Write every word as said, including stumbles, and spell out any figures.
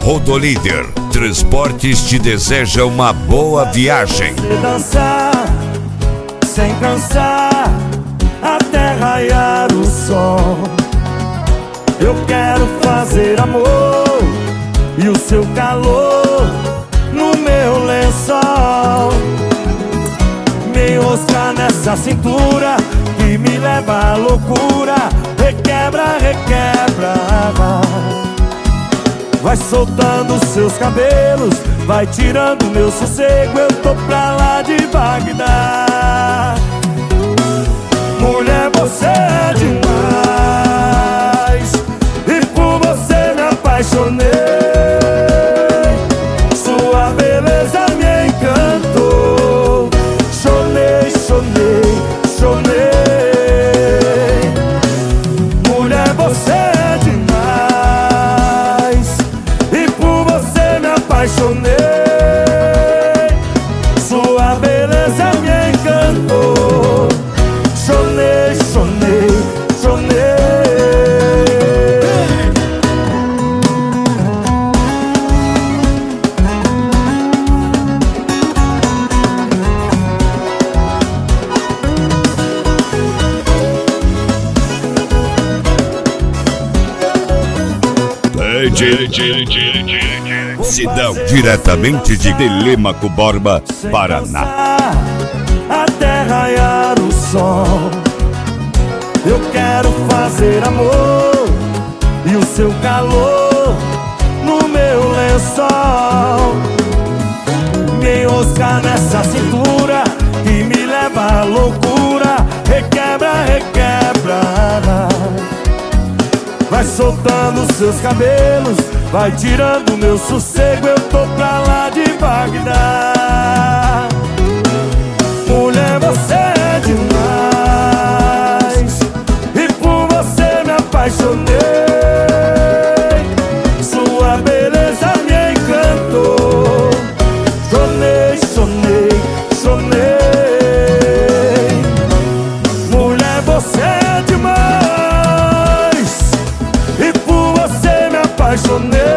Rodolíder Transportes te deseja uma boa viagem. Você dançar sem cansar até raiar o sol. Eu quero fazer amor e o seu calor no meu lençol. Me enroscar nessa cintura que me leva à loucura. Requebra, requebra. Vai soltando seus cabelos, vai tirando meu sossego. Eu tô pra lá de Bagdá. Mulher, você é demais e por você me apaixonei. Sua beleza me encantou. Chonei, chonei, chonei. Mulher, você é demais e por você me apaixonei. Sua beleza me encantou. Chonei, chonei, chonei. Sidão, diretamente de Telêmaco Borba, Paraná. Até raiar o sol. Eu quero fazer amor e o seu calor no meu lençol. Me enroscar nessa cintura que me leva à loucura. Requebra, requebra. Vai soltando seus cabelos, vai tirando meu sossego. Eu tô pra lá de Bagdá. Mulher, você é demais e por você me apaixonei. Sua beleza me encantou. Chonei, chonei, chonei. Mulher, você é demais e por você me apaixonei.